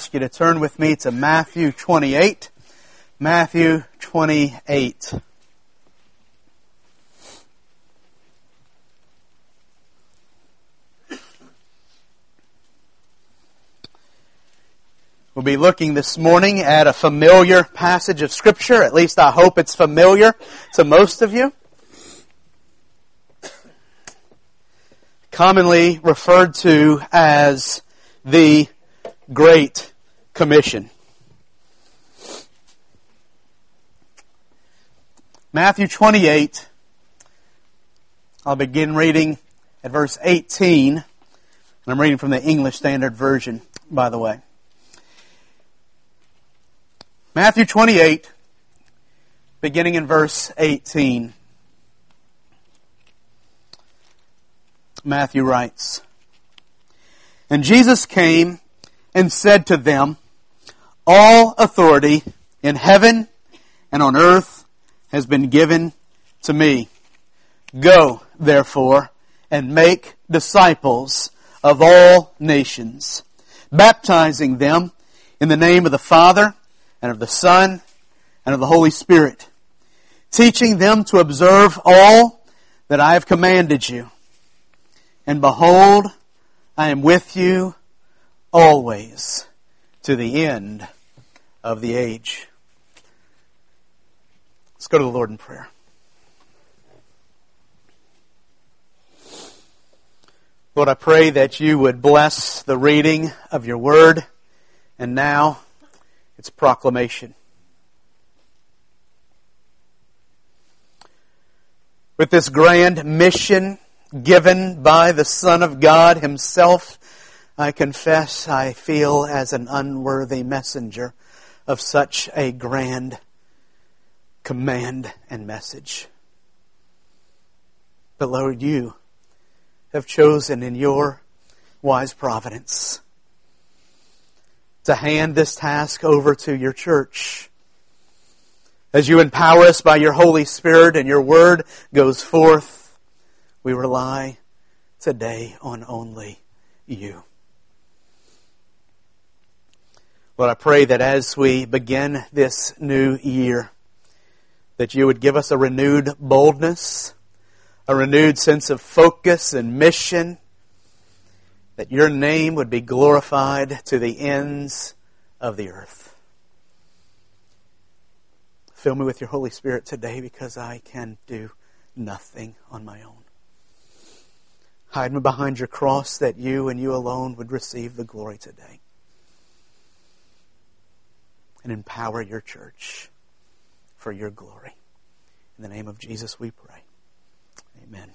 ask you to turn with me to Matthew 28. Matthew 28. We'll be looking this morning at a familiar passage of Scripture. At least I hope it's familiar to most of you. Commonly referred to as the Great Commission. Matthew 28, I'll begin reading at verse 18. And I'm reading from the English Standard Version, by the way. Matthew 28, beginning in verse 18. Matthew writes, "And Jesus came and said to them, All authority in heaven and on earth has been given to me. Go, therefore, and make disciples of all nations, baptizing them in the name of the Father and of the Son and of the Holy Spirit, teaching them to observe all that I have commanded you. And behold, I am with you always to the end of the age." Let's go to the Lord in prayer. Lord, I pray that you would bless the reading of your word, and now its proclamation. With this grand mission given by the Son of God Himself, I confess I feel as an unworthy messenger of such a grand command and message. But Lord, you have chosen in your wise providence to hand this task over to your church. As you empower us by your Holy Spirit and your word goes forth, we rely today on only you. Lord, I pray that as we begin this new year, that you would give us a renewed boldness, a renewed sense of focus and mission, that your name would be glorified to the ends of the earth. Fill me with your Holy Spirit today, because I can do nothing on my own. Hide me behind your cross, that you and you alone would receive the glory today. And empower your church for your glory. In the name of Jesus we pray. Amen.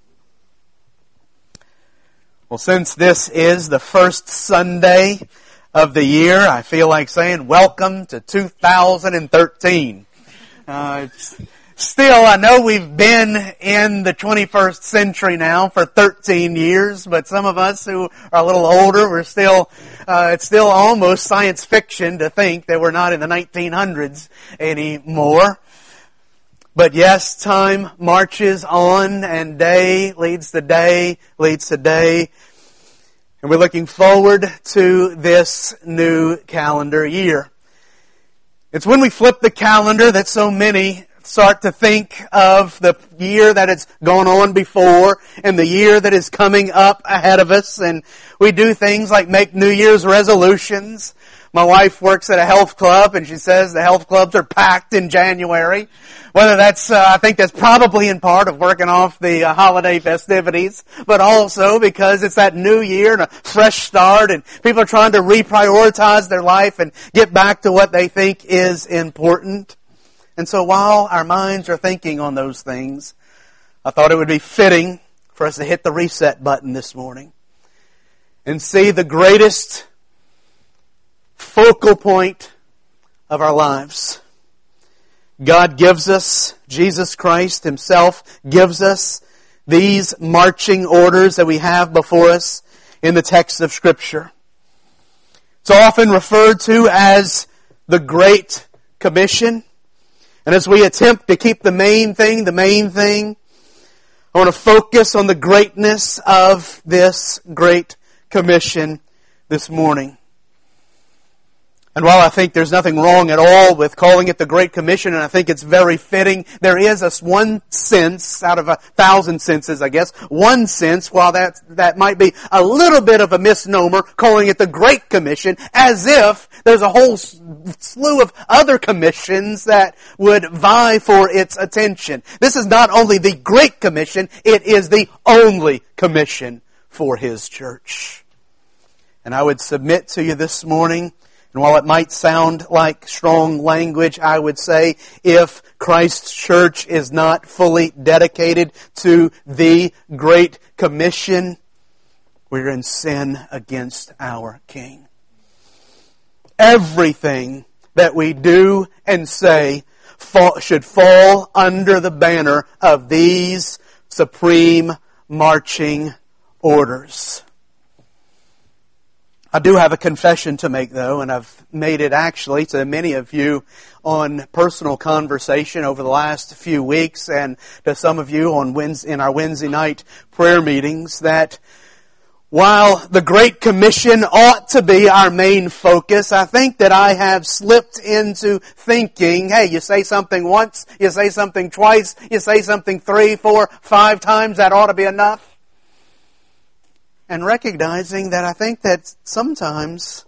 Well, since this is the first Sunday of the year, I feel like saying welcome to 2013. Still, I know we've been in the 21st century now for 13 years, but some of us who are a little older, it's still almost science fiction to think that we're not in the 1900s anymore. But yes, time marches on, and day leads to day leads to day. And we're looking forward to this new calendar year. It's when we flip the calendar that so many start to think of the year that has gone on before and the year that is coming up ahead of us. And we do things like make New Year's resolutions. My wife works at a health club, and she says the health clubs are packed in January. Whether that's, I think that's probably in part of working off the holiday festivities, but also because it's that new year and a fresh start, and people are trying to reprioritize their life and get back to what they think is important. And so while our minds are thinking on those things, I thought it would be fitting for us to hit the reset button this morning and see the greatest focal point of our lives. God gives us, Jesus Christ Himself gives us these marching orders that we have before us in the text of Scripture. It's often referred to as the Great Commission. And as we attempt to keep the main thing, I want to focus on the greatness of this Great Commission this morning. And while I think there's nothing wrong at all with calling it the Great Commission, and I think it's very fitting, there is one sense, out of 1,000 senses, I guess, one sense, while that might be a little bit of a misnomer, calling it the Great Commission, as if there's a whole slew of other commissions that would vie for its attention. This is not only the Great Commission, it is the only commission for His church. And I would submit to you this morning, and while it might sound like strong language, I would say if Christ's church is not fully dedicated to the Great Commission, we're in sin against our King. Everything that we do and say should fall under the banner of these supreme marching orders. I do have a confession to make, though, and I've made it actually to many of you on personal conversation over the last few weeks, and to some of you in our Wednesday night prayer meetings, that while the Great Commission ought to be our main focus, I think that I have slipped into thinking, hey, you say something once, you say something twice, you say something 3, 4, 5 times, that ought to be enough. And recognizing that I think that sometimes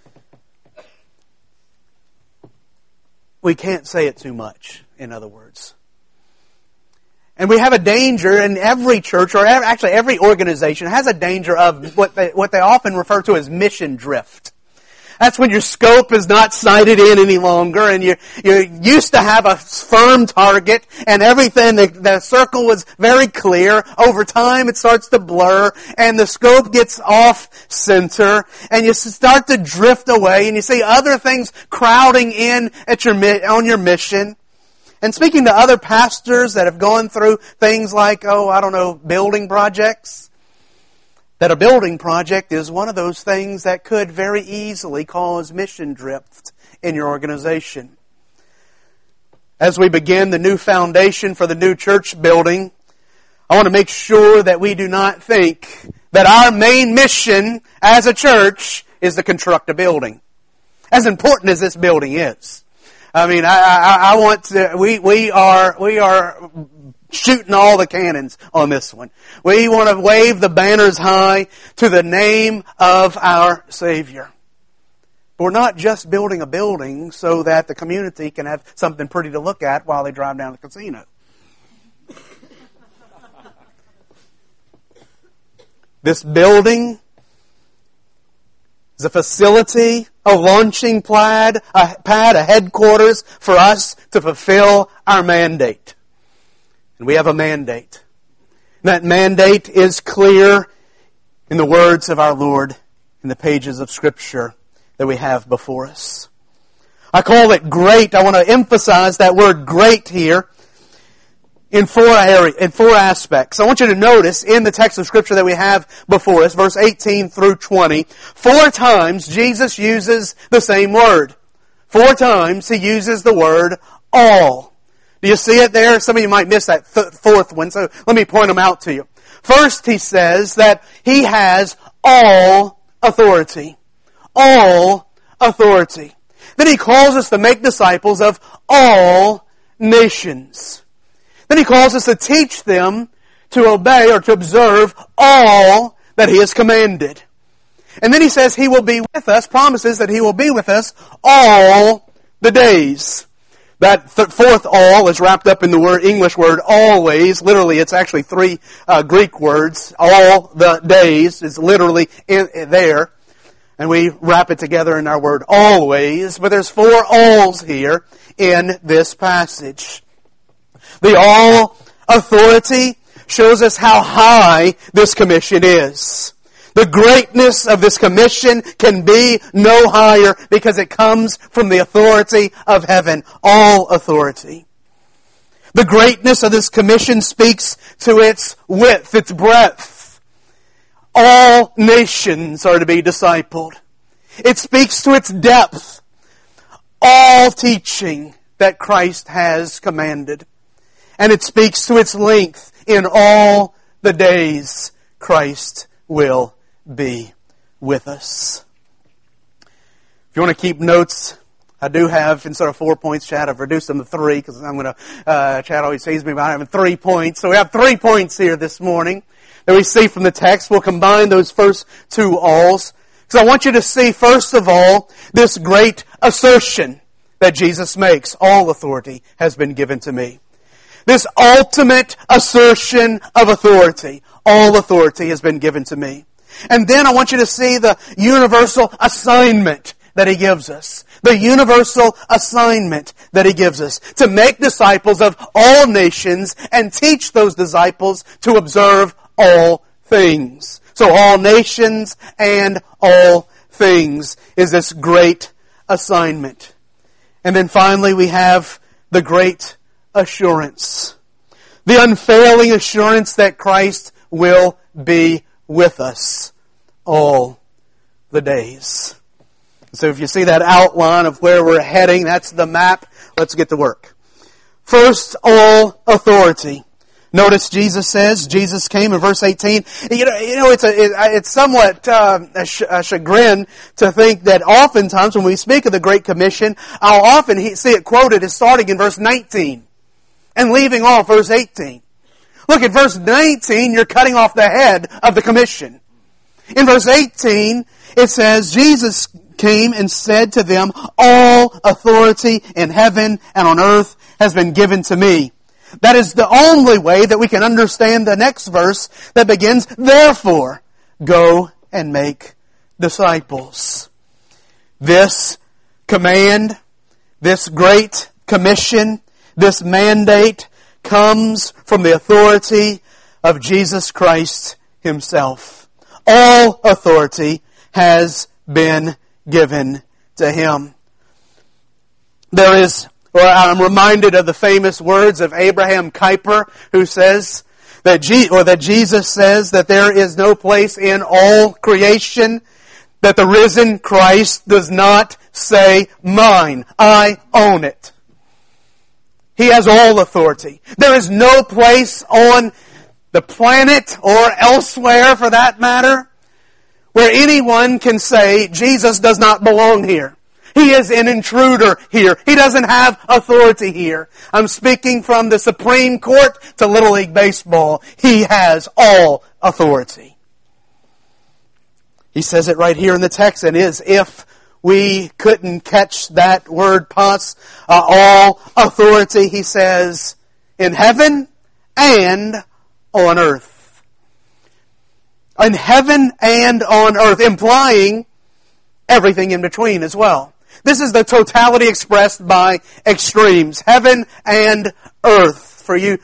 we can't say it too much, in other words. And we have a danger in every church, or actually every organization has a danger of what they often refer to as mission drift. That's when your scope is not sighted in any longer, and you used to have a firm target, and everything, the circle was very clear. Over time it starts to blur, and the scope gets off center, and you start to drift away, and you see other things crowding in on your mission. And speaking to other pastors that have gone through things like, building projects, that a building project is one of those things that could very easily cause mission drift in your organization. As we begin the new foundation for the new church building, I want to make sure that we do not think that our main mission as a church is to construct a building. As important as this building is. I mean, I want to, we are shooting all the cannons on this one. We want to wave the banners high to the name of our Savior. But we're not just building a building so that the community can have something pretty to look at while they drive down to the casino. This building is a facility, a launching pad, a headquarters for us to fulfill our mandate. And we have a mandate. And that mandate is clear in the words of our Lord in the pages of Scripture that we have before us. I call it great. I want to emphasize that word great here in four aspects. I want you to notice in the text of Scripture that we have before us, verse 18 through 20, 4 times Jesus uses the same word. 4 times He uses the word all. Do you see it there? Some of you might miss that fourth one, so let me point them out to you. First, He says that He has all authority. All authority. Then He calls us to make disciples of all nations. Then He calls us to teach them to obey or to observe all that He has commanded. And then He says He will be with us, promises that He will be with us all the days. That fourth all is wrapped up in the English word always. Literally, it's actually 3 Greek words. All the days is literally there. And we wrap it together in our word always. But there's 4 alls here in this passage. The all authority shows us how high this commission is. The greatness of this commission can be no higher because it comes from the authority of heaven. All authority. The greatness of this commission speaks to its width, its breadth. All nations are to be discipled. It speaks to its depth. All teaching that Christ has commanded. And it speaks to its length. In all the days Christ will be with us. If you want to keep notes, I do have, instead of 4 points, Chad, I've reduced them to 3 because I'm going to, Chad always teases me about having 3 points. So we have 3 points here this morning that we see from the text. We'll combine those first 2 alls. Because I want you to see, first of all, this great assertion that Jesus makes. All authority has been given to me. This ultimate assertion of authority. All authority has been given to me. And then I want you to see the universal assignment that He gives us. The universal assignment that He gives us. To make disciples of all nations and teach those disciples to observe all things. So all nations and all things is this great assignment. And then finally we have the great assurance. The unfailing assurance that Christ will be with us all the days. So if you see that outline of where we're heading, that's the map. Let's get to work. First, all authority. Notice Jesus came in verse 18. It's somewhat a chagrin to think that oftentimes when we speak of the Great Commission, I'll often see it quoted as starting in verse 19 and leaving off verse 18. Look at verse 19, you're cutting off the head of the commission. In verse 18, it says, Jesus came and said to them, all authority in heaven and on earth has been given to me. That is the only way that we can understand the next verse that begins, therefore, go and make disciples. This command, this great commission, this mandate comes from the authority of Jesus Christ Himself. All authority has been given to Him. I'm reminded of the famous words of Abraham Kuyper, who says that Jesus says that there is no place in all creation that the risen Christ does not say, mine, I own it. He has all authority. There is no place on the planet or elsewhere for that matter where anyone can say Jesus does not belong here. He is an intruder here. He doesn't have authority here. I'm speaking from the Supreme Court to Little League Baseball. He has all authority. He says it right here in the text, and is if we couldn't catch that word pas, all authority, he says, in heaven and on earth. In heaven and on earth, implying everything in between as well. This is the totality expressed by extremes. Heaven and earth. For you,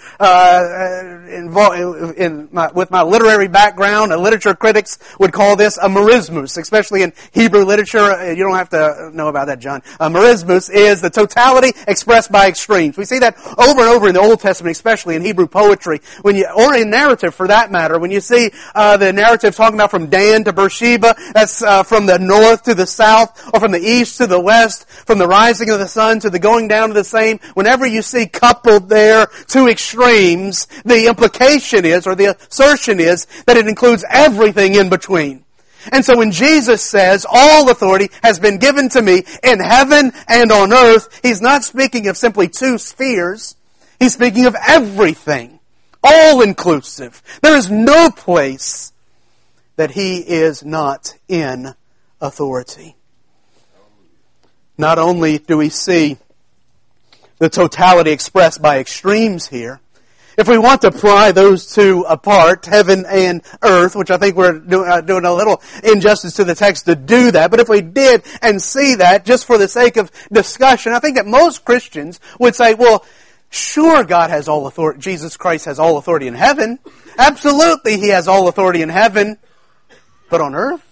with my literary background, literature critics would call this a merismus, especially in Hebrew literature. You don't have to know about that, John. A merismus is the totality expressed by extremes. We see that over and over in the Old Testament, especially in Hebrew poetry, or in narrative for that matter. When you see the narrative talking about from Dan to Beersheba, that's from the north to the south, or from the east to the west, from the rising of the sun to the going down of the same. Whenever you see coupled there two extremes, the implication is, or the assertion is, that it includes everything in between. And so when Jesus says, all authority has been given to me in heaven and on earth, He's not speaking of simply two spheres. He's speaking of everything. All inclusive. There is no place that He is not in authority. Not only do we see the totality expressed by extremes here, if we want to pry those two apart, heaven and earth, which I think we're doing a little injustice to the text to do that, but if we did and see that just for the sake of discussion, I think that most Christians would say, well, sure, God has all authority, Jesus Christ has all authority in heaven. Absolutely, He has all authority in heaven. But on earth?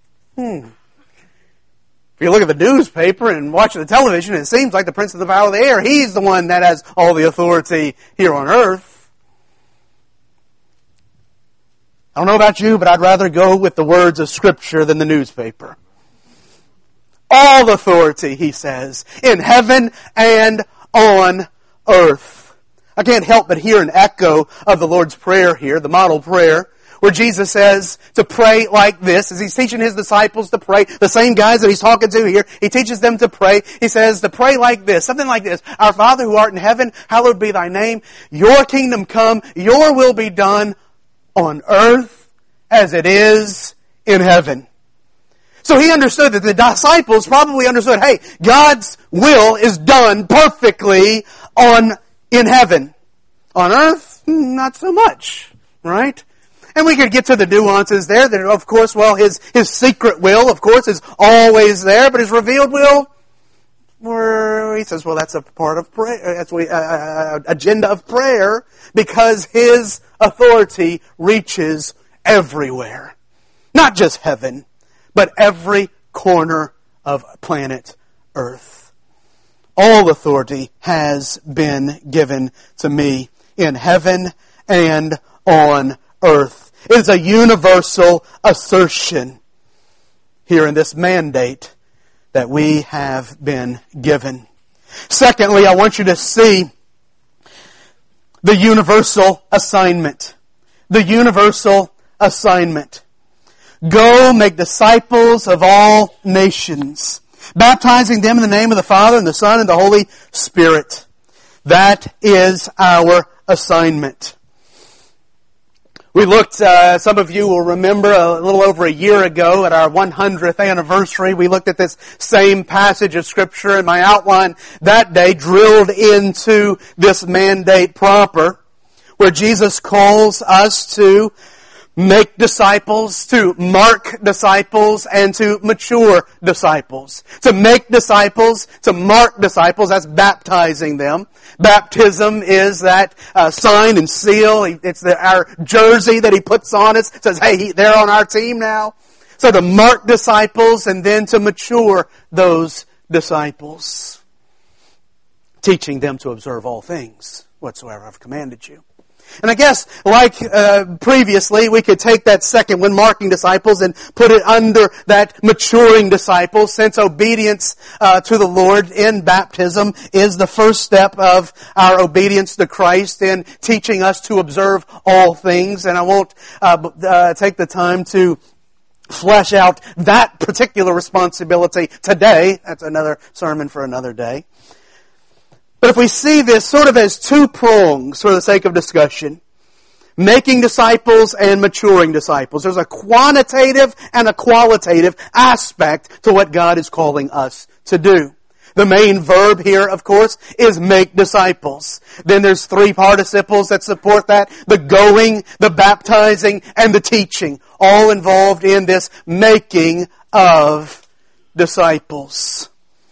If you look at the newspaper and watch the television, it seems like the Prince of the Power of the Air, He's the one that has all the authority here on earth. I don't know about you, but I'd rather go with the words of Scripture than the newspaper. All authority, He says, in heaven and on earth. I can't help but hear an echo of the Lord's Prayer here, the model prayer, where Jesus says to pray like this, as He's teaching His disciples to pray, the same guys that He's talking to here, He teaches them to pray. He says to pray like this, something like this. Our Father who art in heaven, hallowed be Thy name. Your kingdom come, Your will be done on earth as it is in heaven. So He understood that the disciples probably understood, hey, God's will is done perfectly in heaven. On earth, not so much, right? And we could get to the nuances there that, of course, well, His secret will, of course, is always there, but His revealed will, He says, well, that's a part of prayer, that's agenda of prayer, because His authority reaches everywhere. Not just heaven, but every corner of planet Earth. All authority has been given to me in heaven and on earth. It is a universal assertion here in this mandate that we have been given. Secondly, I want you to see the universal assignment. The universal assignment. Go make disciples of all nations, baptizing them in the name of the Father and the Son and the Holy Spirit. That is our assignment. We looked, some of you will remember a little over a year ago at our 100th anniversary, we looked at this same passage of Scripture, and my outline that day drilled into this mandate proper, where Jesus calls us to make disciples, to mark disciples, and to mature disciples. To make disciples, to mark disciples, that's baptizing them. Baptism is that sign and seal. It's our jersey that He puts on us. It says, hey, they're on our team now. So to mark disciples and then to mature those disciples. Teaching them to observe all things whatsoever I've commanded you. And I guess, like previously, we could take that second one, marking disciples, and put it under that maturing disciples, since obedience to the Lord in baptism is the first step of our obedience to Christ in teaching us to observe all things. And I won't take the time to flesh out that particular responsibility today. That's another sermon for another day. But if we see this sort of as two prongs for the sake of discussion, making disciples and maturing disciples, there's a quantitative and a qualitative aspect to what God is calling us to do. The main verb here, of course, is make disciples. Then there's three participles that support that. The going, the baptizing, and the teaching. All involved in this making of disciples.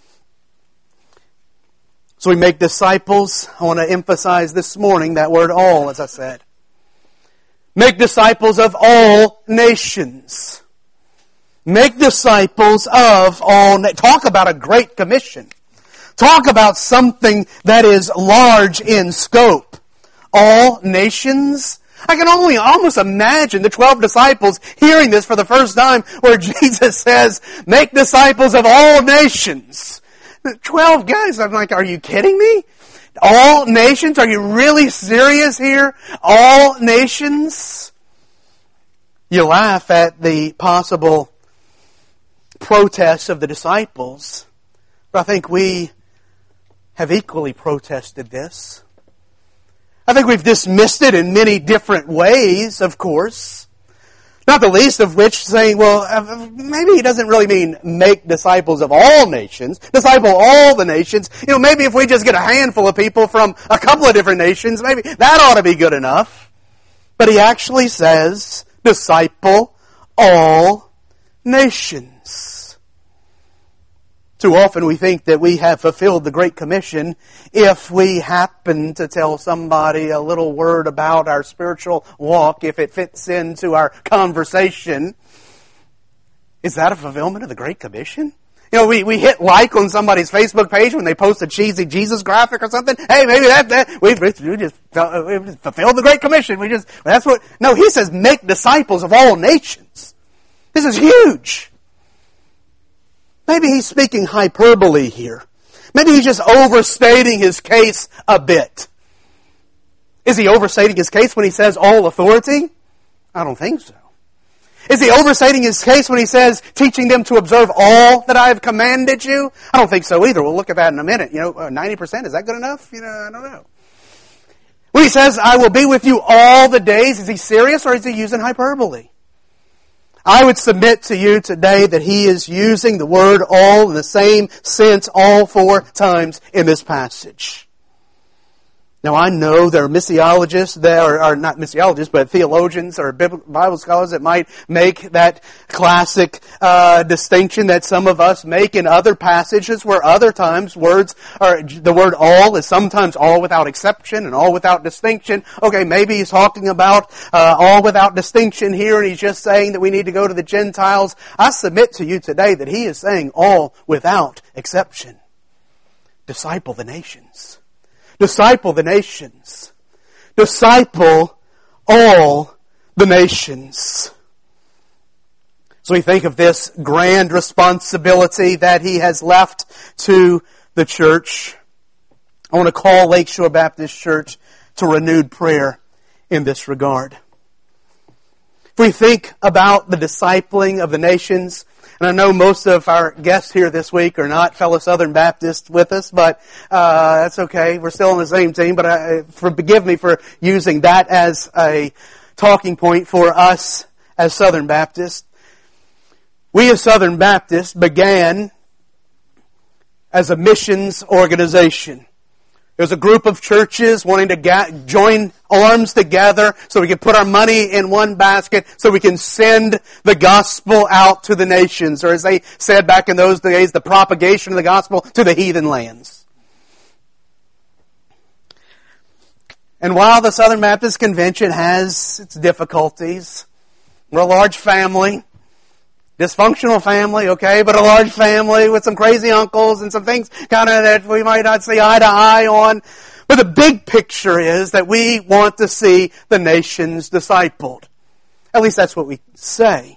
So we make disciples. I want to emphasize this morning that word all, as I said. Make disciples of all nations. Make disciples of all nations. Talk about a great commission. Talk about something that is large in scope. All nations. I can only almost imagine the 12 disciples hearing this for the first time, where Jesus says, make disciples of all nations. 12 guys, I'm like, are you kidding me? All nations? Are you really serious here? All nations? You laugh at the possible protests of the disciples, but I think we have equally protested this. I think we've dismissed it in many different ways, of course. Not the least of which saying, well, maybe He doesn't really mean make disciples of all nations, disciple all the nations. You know, maybe if we just get a handful of people from a couple of different nations, maybe that ought to be good enough. But He actually says, disciple all nations. Too often we think that we have fulfilled the Great Commission if we happen to tell somebody a little word about our spiritual walk, if it fits into our conversation. Is that a fulfillment of the Great Commission? You know, we hit like on somebody's Facebook page when they post a cheesy Jesus graphic or something. Hey, maybe we just fulfilled the Great Commission. No, He says make disciples of all nations. This is huge. Maybe He's speaking hyperbole here. Maybe He's just overstating His case a bit. Is He overstating His case when He says all authority? I don't think so. Is he overstating his case when he says, teaching them to observe all that I have commanded you? I don't think so either. We'll look at that in a minute. 90%, is that good enough? I don't know. When he says, I will be with you all the days, is he serious or is he using hyperbole? I would submit to you today that he is using the word all in the same sense all 4 times in this passage. Now I know there are missiologists, there are not missiologists, but theologians or Bible scholars that might make that classic distinction that some of us make in other passages where other times the word all is sometimes all without exception and all without distinction. Okay, maybe he's talking about all without distinction here and he's just saying that we need to go to the Gentiles. I submit to you today that he is saying all without exception. Disciple the nations. Disciple the nations. Disciple all the nations. So we think of this grand responsibility that he has left to the church. I want to call Lakeshore Baptist Church to renewed prayer in this regard. If we think about the discipling of the nations, and I know most of our guests here this week are not fellow Southern Baptists with us, but that's okay. We're still on the same team, but forgive me for using that as a talking point for us as Southern Baptists. We as Southern Baptists began as a missions organization. There's a group of churches wanting to join arms together so we can put our money in one basket so we can send the gospel out to the nations. Or as they said back in those days, the propagation of the gospel to the heathen lands. And while the Southern Baptist Convention has its difficulties, we're a large family. Dysfunctional family, okay, but a large family with some crazy uncles and some things kind of that we might not see eye to eye on. But the big picture is that we want to see the nations discipled. At least that's what we say.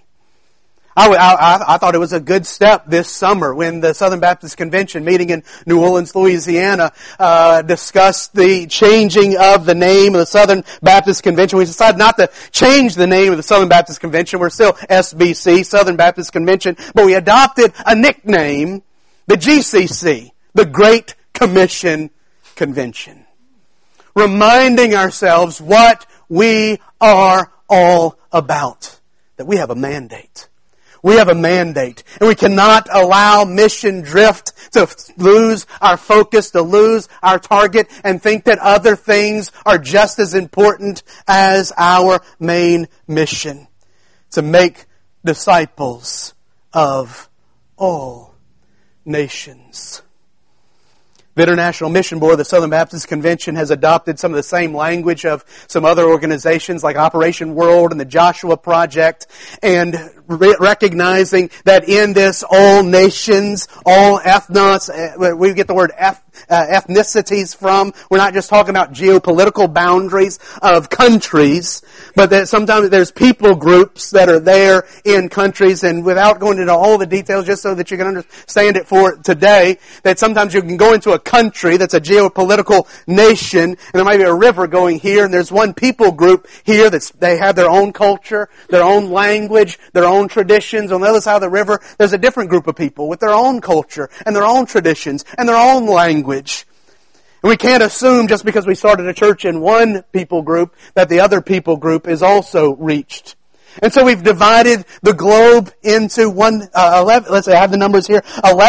I thought it was a good step this summer when the Southern Baptist Convention meeting in New Orleans, Louisiana, discussed the changing of the name of the Southern Baptist Convention. We decided not to change the name of the Southern Baptist Convention. We're still SBC, Southern Baptist Convention, but we adopted a nickname, the GCC, the Great Commission Convention. Reminding ourselves what we are all about. That we have a mandate. We have a mandate, and we cannot allow mission drift to lose our focus, to lose our target, and think that other things are just as important as our main mission. To make disciples of all nations. The International Mission Board of the Southern Baptist Convention has adopted some of the same language of some other organizations like Operation World and the Joshua Project, and recognizing that in this all nations, all ethnos, we get the word ethnicities from. We're not just talking about geopolitical boundaries of countries, but that sometimes there's people groups that are there in countries, and without going into all the details, just so that you can understand it for today, that sometimes you can go into a country that's a geopolitical nation, and there might be a river going here, and there's one people group here they have their own culture, their own language, their own traditions. On the other side of the river, there's a different group of people with their own culture and their own traditions and their own language. And we can't assume just because we started a church in one people group that the other people group is also reached. And so we've divided the globe into 11, let's say I have the numbers here,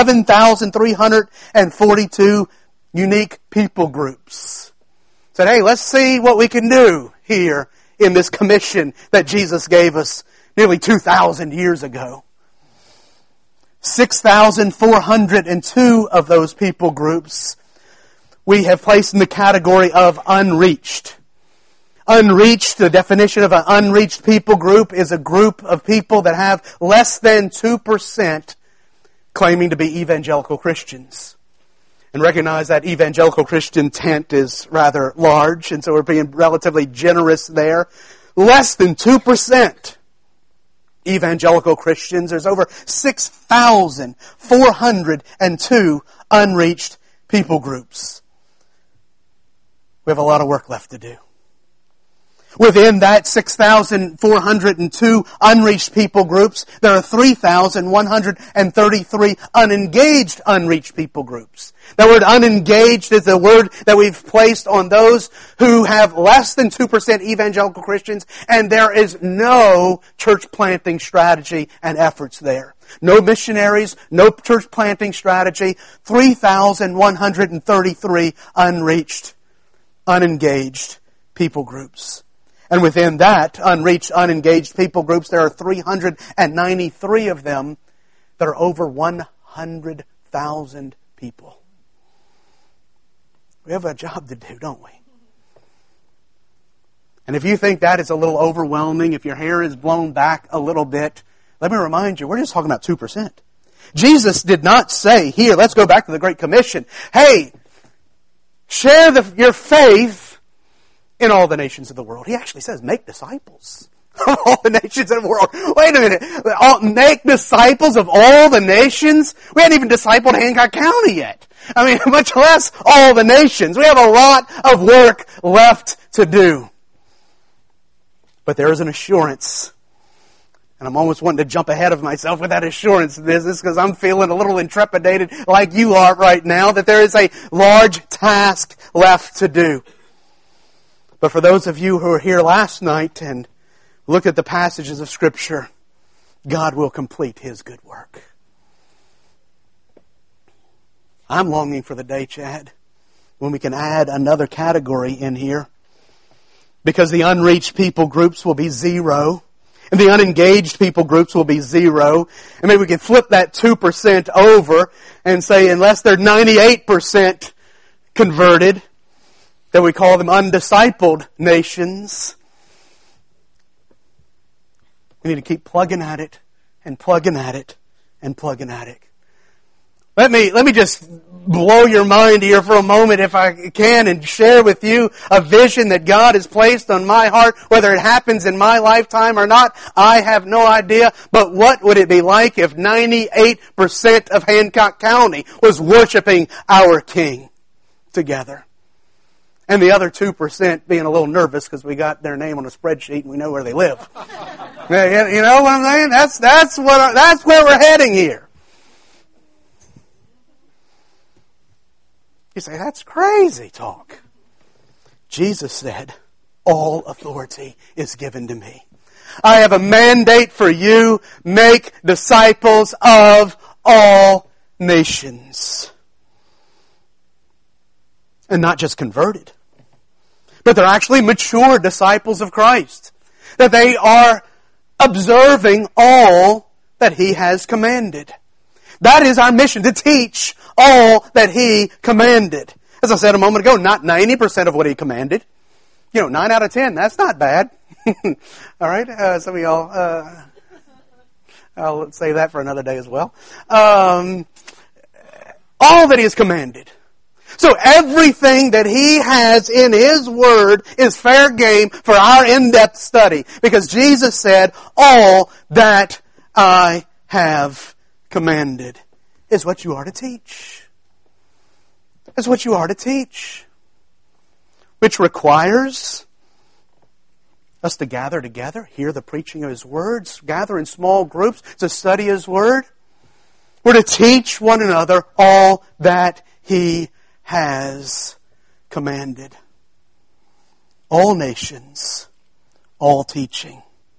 11,342 unique people groups. Said, hey, let's see what we can do here in this commission that Jesus gave us nearly 2,000 years ago. 6,402 of those people groups we have placed in the category of unreached. Unreached, the definition of an unreached people group is a group of people that have less than 2% claiming to be evangelical Christians. And recognize that evangelical Christian tent is rather large, and so we're being relatively generous there. Less than 2% evangelical Christians. There's over 6,402 unreached people groups. We have a lot of work left to do. Within that 6,402 unreached people groups, there are 3,133 unengaged unreached people groups. The word unengaged is the word that we've placed on those who have less than 2% evangelical Christians, and there is no church planting strategy and efforts there. No missionaries, no church planting strategy, 3,133 unreached, unengaged people groups. And within that unreached, unengaged people groups, there are 393 of them that are over 100,000 people. We have a job to do, don't we? And if you think that is a little overwhelming, if your hair is blown back a little bit, let me remind you, we're just talking about 2%. Jesus did not say, here, let's go back to the Great Commission, hey, share your faith in all the nations of the world. He actually says, make disciples of all the nations of the world. Wait a minute. Make disciples of all the nations? We haven't even discipled Hancock County yet. I mean, much less all the nations. We have a lot of work left to do. But there is an assurance. And I'm almost wanting to jump ahead of myself with that assurance. This is because I'm feeling a little intrepidated like you are right now, that there is a large task left to do. But for those of you who were here last night and looked at the passages of Scripture, God will complete His good work. I'm longing for the day, Chad, when we can add another category in here. Because the unreached people groups will be 0. And the unengaged people groups will be 0. And maybe we can flip that 2% over and say unless they're 98% converted, that we call them undiscipled nations. We need to keep plugging at it and plugging at it and plugging at it. Let me just blow your mind here for a moment if I can and share with you a vision that God has placed on my heart. Whether it happens in my lifetime or not, I have no idea. But what would it be like if 98% of Hancock County was worshiping our King together? And the other 2% being a little nervous because we got their name on a spreadsheet and we know where they live. You know what I'm saying? That's where we're heading here. You say, that's crazy talk. Jesus said, all authority is given to me. I have a mandate for you. Make disciples of all nations. And not just converted, but they're actually mature disciples of Christ. That they are observing all that He has commanded. That is our mission, to teach all that He commanded. As I said a moment ago, not 90% of what He commanded. 9 out of 10, that's not bad. All right, some of y'all, I'll say that for another day as well. All that He has commanded. So everything that He has in His Word is fair game for our in-depth study. Because Jesus said, all that I have commanded is what you are to teach. Is what you are to teach. Which requires us to gather together, hear the preaching of His words, gather in small groups to study His Word. We're to teach one another all that He has commanded. All nations, all teaching.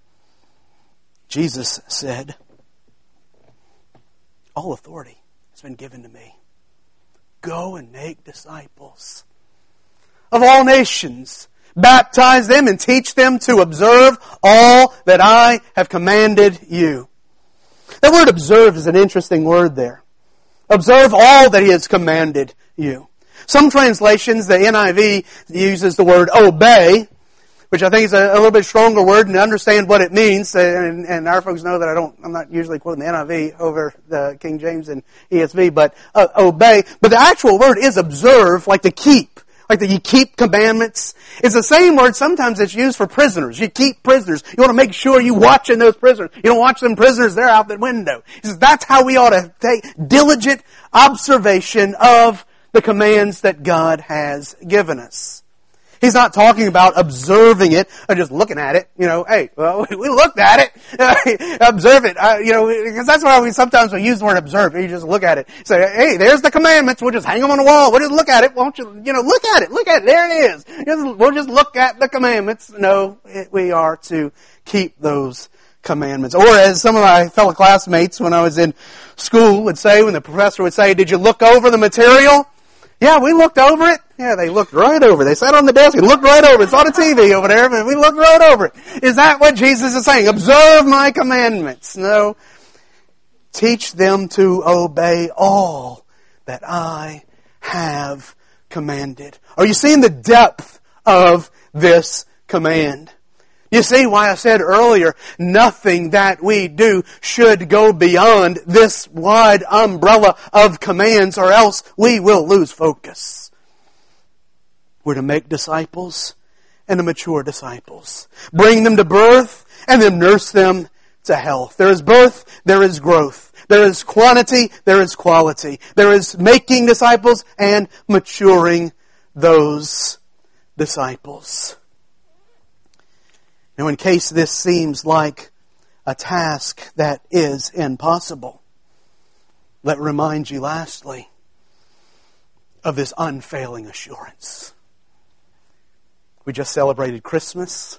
Jesus said, all authority has been given to me. Go and make disciples of all nations. Baptize them and teach them to observe all that I have commanded you. That word observe is an interesting word there. Observe all that He has commanded you. Some translations, the NIV uses the word obey, which I think is a little bit stronger word, and to understand what it means. And our folks know that I'm not usually quoting the NIV over the King James and ESV, but obey. But the actual word is observe, like to keep. Like that you keep commandments. It's the same word sometimes that's used for prisoners. You keep prisoners. You want to make sure you're watching those prisoners. You don't watch them prisoners, they're out the window. He says that's how we ought to take diligent observation of the commands that God has given us. He's not talking about observing it or just looking at it. Hey, well, we looked at it. Observe it. Because that's why sometimes we use the word observe. You just look at it. Say, hey, there's the commandments. We'll just hang them on the wall. We'll just look at it. Won't you, look at it. Look at it. There it is. We'll just look at the commandments. No, we are to keep those commandments. Or as some of my fellow classmates when I was in school would say, when the professor would say, did you look over the material? Yeah, we looked over it. Yeah, they looked right over. They sat on the desk and looked right over. It's on the TV over there, but we looked right over it. Is that what Jesus is saying? Observe my commandments. No. Teach them to obey all that I have commanded. Are you seeing the depth of this command? You see why I said earlier, nothing that we do should go beyond this wide umbrella of commands, or else we will lose focus. We're to make disciples and to mature disciples. Bring them to birth and then nurse them to health. There is birth, there is growth. There is quantity, there is quality. There is making disciples and maturing those disciples. Now, in case this seems like a task that is impossible, let me remind you lastly of this unfailing assurance. We just celebrated Christmas.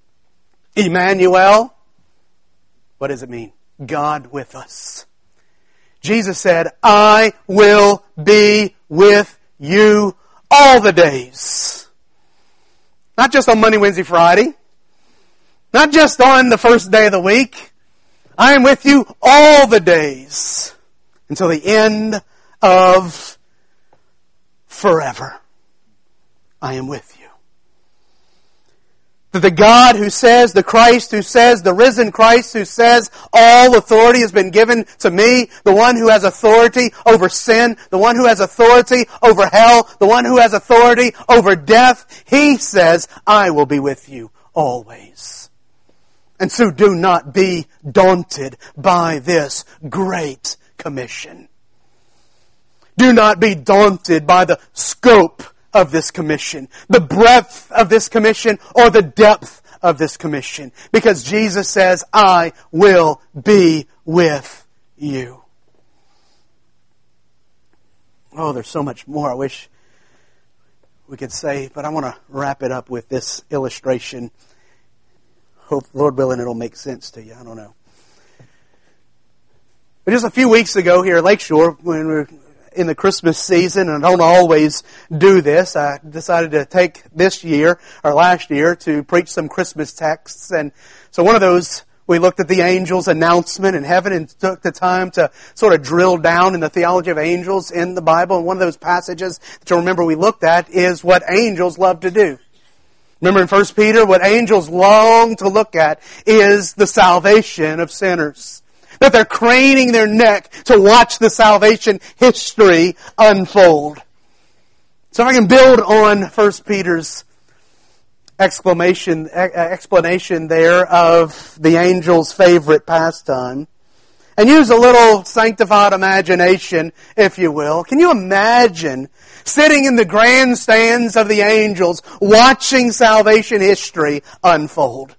Emmanuel. What does it mean? God with us. Jesus said, I will be with you all the days. Not just on Monday, Wednesday, Friday. Not just on the first day of the week. I am with you all the days until the end of forever. I am with you. That the God who says, the Christ who says, the risen Christ who says, all authority has been given to me, the one who has authority over sin, the one who has authority over hell, the one who has authority over death, He says, I will be with you always. And so do not be daunted by this great commission. Do not be daunted by the scope of this commission, the breadth of this commission, or the depth of this commission. Because Jesus says, I will be with you. Oh, there's so much more I wish we could say, but I want to wrap it up with this illustration. Hope, Lord willing, it'll make sense to you. I don't know. But just a few weeks ago here at Lakeshore, when we were in the Christmas season, and I don't always do this, I decided to take this year, or last year, to preach some Christmas texts. And so one of those, we looked at the angel's announcement in heaven and took the time to sort of drill down in the theology of angels in the Bible. And one of those passages that you'll remember we looked at is what angels love to do. Remember in 1 Peter, what angels long to look at is the salvation of sinners. That they're craning their neck to watch the salvation history unfold. So if I can build on 1 Peter's explanation there of the angel's favorite pastime, and use a little sanctified imagination, if you will. Can you imagine sitting in the grandstands of the angels, watching salvation history unfold?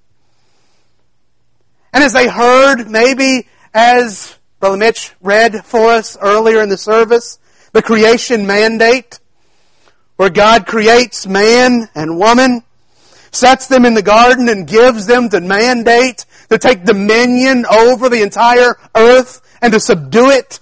And as they heard, maybe as Brother Mitch read for us earlier in the service, the creation mandate, where God creates man and woman, sets them in the garden and gives them the mandate to take dominion over the entire earth and to subdue it.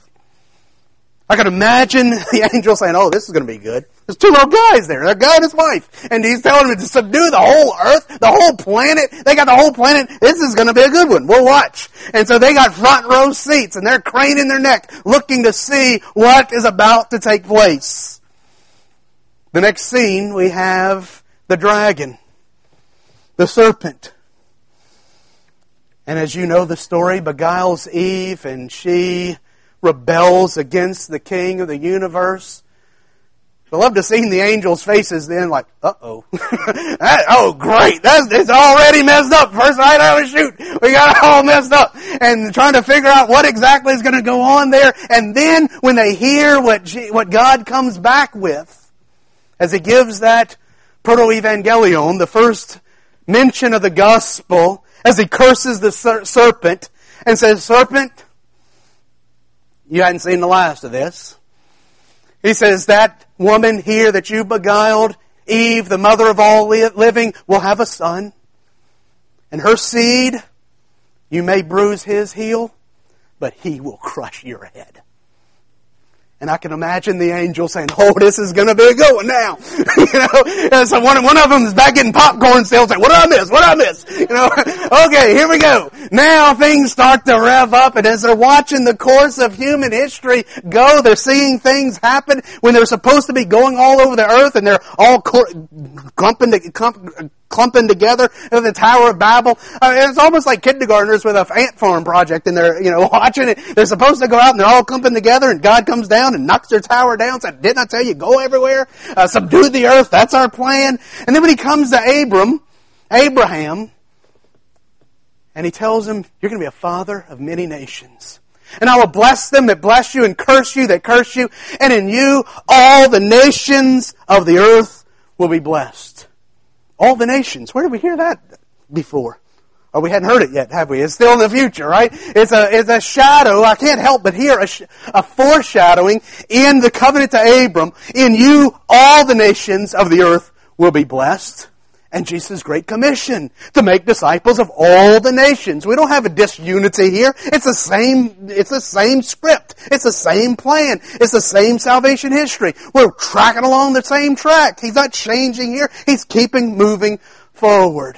I can imagine the angel saying, oh, this is going to be good. There's two little guys there, a guy and his wife. And he's telling them to subdue the whole earth, the whole planet. They got the whole planet. This is going to be a good one. We'll watch. And so they got front row seats and they're craning their neck, looking to see what is about to take place. The next scene, we have the dragon, the serpent. And as you know the story, beguiles Eve and she rebels against the King of the universe. I love to see the angels' faces then like, uh-oh. Oh, great. It's already messed up. First right out of the chute. We got it all messed up. And trying to figure out what exactly is going to go on there. And then when they hear what God comes back with, as He gives that proto-evangelion, the first mention of the gospel, as he curses the serpent and says, "Serpent, you hadn't seen the last of this." He says, "That woman here that you beguiled, Eve, the mother of all living, will have a son. And her seed, you may bruise his heel, but he will crush your head." And I can imagine the angel saying, "Oh, this is going to be a good one now." And so one of them is back getting popcorn still saying, "What did I miss? What did I miss?" Okay, here we go. Now things start to rev up, and as they're watching the course of human history go, they're seeing things happen when they're supposed to be going all over the earth, and they're all clumping together in the Tower of Babel. It's almost like kindergartners with an ant farm project, and they're, watching it. They're supposed to go out and they're all clumping together, and God comes down and knocks their tower down. Said, "Didn't I tell you, go everywhere? Subdue the earth. That's our plan." And then when he comes to Abraham, and he tells him, "You're going to be a father of many nations. And I will bless them that bless you and curse you that curse you. And in you, all the nations of the earth will be blessed." All the nations. Where did we hear that before? Oh, we hadn't heard it yet, have we? It's still in the future, right? It's a shadow. I can't help but hear a foreshadowing in the covenant to Abram. In you, all the nations of the earth will be blessed. And Jesus' great commission to make disciples of all the nations. We don't have a disunity here. It's the same script. It's the same plan. It's the same salvation history. We're tracking along the same track. He's not changing here. He's keeping moving forward.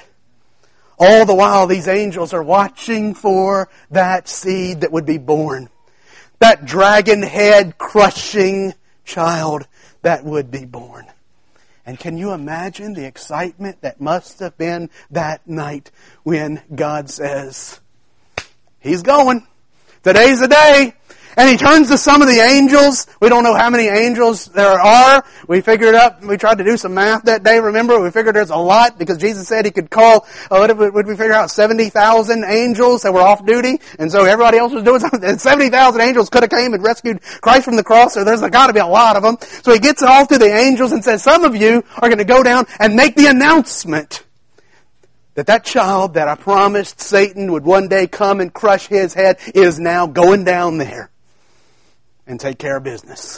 All the while, these angels are watching for that seed that would be born. That dragon head crushing child that would be born. And can you imagine the excitement that must have been that night when God says, "He's going. Today's the day." And He turns to some of the angels. We don't know how many angels there are. We figured up, we tried to do some math that day, remember? We figured there's a lot because Jesus said He could call, what did we figure out? 70,000 angels that were off duty. And so everybody else was doing something. And 70,000 angels could have came and rescued Christ from the cross. So there's got to be a lot of them. So He gets it all to the angels and says, "Some of you are going to go down and make the announcement that child that I promised Satan would one day come and crush his head is now going down there and take care of business."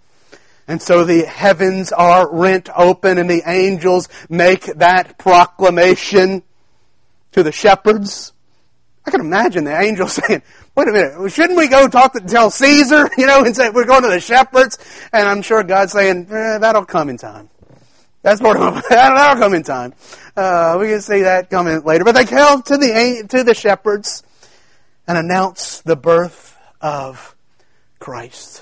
And so the heavens are rent open and the angels make that proclamation to the shepherds. I can imagine the angels saying, "Wait a minute, shouldn't we go tell Caesar, and say we're going to the shepherds?" And I'm sure God's saying, "That'll come in time. That'll come in time. We can see that coming later." But they come to the shepherds and announce the birth of Christ.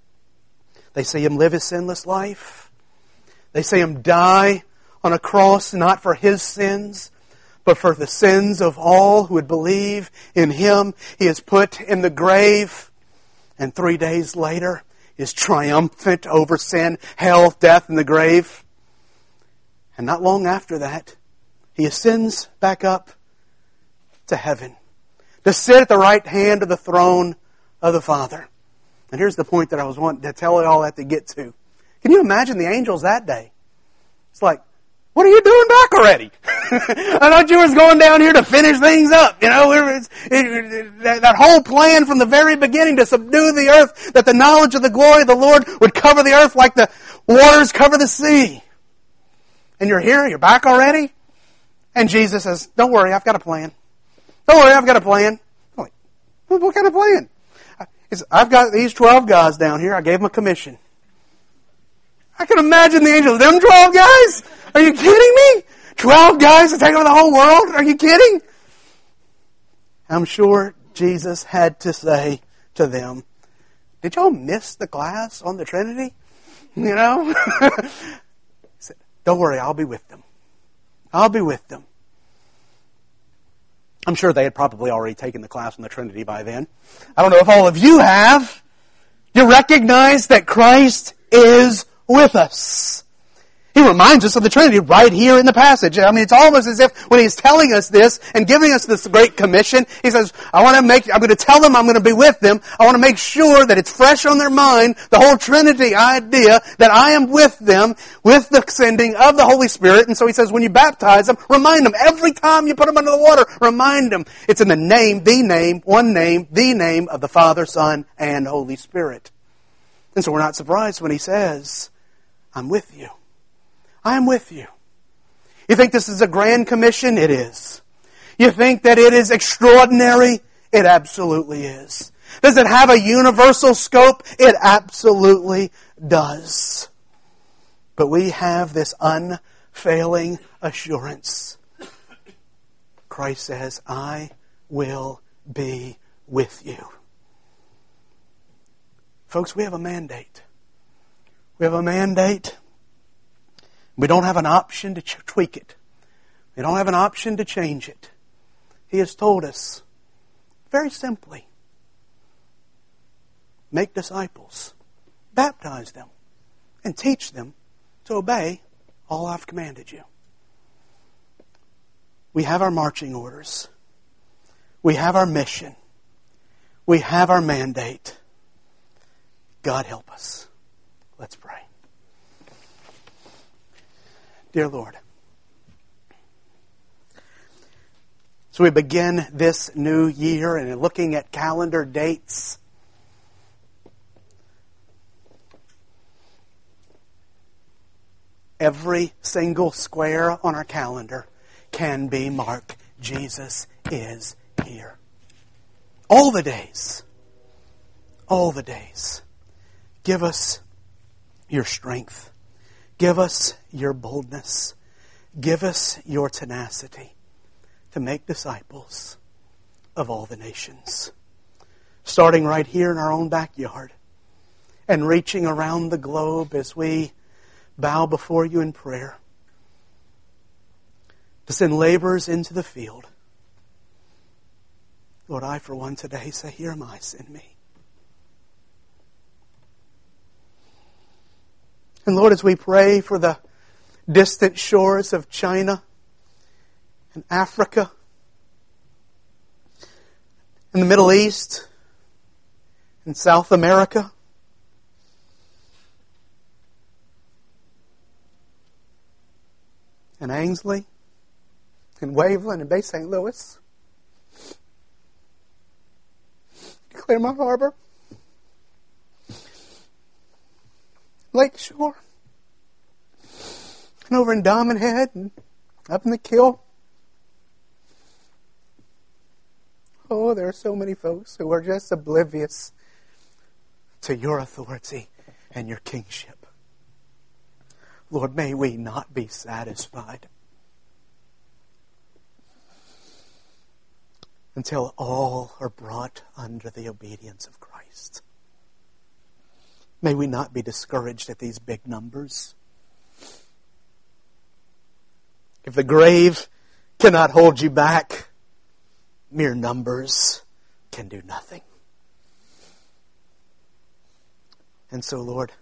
They see Him live His sinless life. They see Him die on a cross, not for His sins, but for the sins of all who would believe in Him. He is put in the grave, and 3 days later is triumphant over sin, hell, death, and the grave. And not long after that, He ascends back up to heaven to sit at the right hand of the throne of the Father. And here's the point that I was wanting to tell you all that to get to. Can you imagine the angels that day? It's like, "What are you doing back already? I thought you was going down here to finish things up." That whole plan from the very beginning to subdue the earth, that the knowledge of the glory of the Lord would cover the earth like the waters cover the sea. And you're here, you're back already? And Jesus says, "Don't worry, I've got a plan. Don't worry, I've got a plan." I'm like, "What kind of plan?" He says, "I've got these 12 guys down here. I gave them a commission." I can imagine the angels. "Them 12 guys? Are you kidding me? 12 guys to take over the whole world? Are you kidding?" I'm sure Jesus had to say to them, "Did y'all miss the class on the Trinity?" He said, "Don't worry, I'll be with them. I'll be with them." I'm sure they had probably already taken the class on the Trinity by then. I don't know if all of you have. You recognize that Christ is with us. He reminds us of the Trinity right here in the passage. I mean, it's almost as if when He's telling us this and giving us this great commission, He says, I'm going to tell them I'm going to be with them. I want to make sure that it's fresh on their mind, the whole Trinity idea, that I am with them, with the sending of the Holy Spirit. And so He says, when you baptize them, remind them. Every time you put them under the water, remind them. It's in the name, one name, the name of the Father, Son, and Holy Spirit. And so we're not surprised when He says, I'm with you. I am with you. You think this is a grand commission? It is. You think that it is extraordinary? It absolutely is. Does it have a universal scope? It absolutely does. But we have this unfailing assurance. Christ says, I will be with you. Folks, we have a mandate. We have a mandate. We don't have an option to tweak it. We don't have an option to change it. He has told us, very simply, make disciples, baptize them, and teach them to obey all I've commanded you. We have our marching orders. We have our mission. We have our mandate. God help us. Let's pray. Dear Lord, so we begin this new year and looking at calendar dates. Every single square on our calendar can be marked, Jesus is here. All the days. All the days. Give us your strength. Give us your boldness. Give us your tenacity to make disciples of all the nations. Starting right here in our own backyard and reaching around the globe as we bow before you in prayer to send laborers into the field. Lord, I for one today say, here am I, send me. And Lord, as we pray for the distant shores of China and Africa and the Middle East and South America, and Ainsley and Waveland and Bay St. Louis, Claremont Harbor, Lakeshore, and over in Diamond Head and up in the Kill. Oh, there are so many folks who are just oblivious to your authority and your kingship. Lord, may we not be satisfied until all are brought under the obedience of Christ. May we not be discouraged at these big numbers. If the grave cannot hold you back, mere numbers can do nothing. And so, Lord,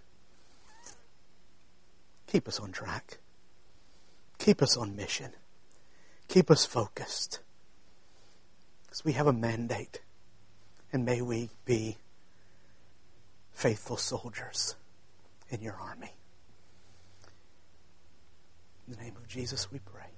keep us on track. Keep us on mission. Keep us focused. Because we have a mandate. And may we be faithful soldiers in your army. In the name of Jesus we pray.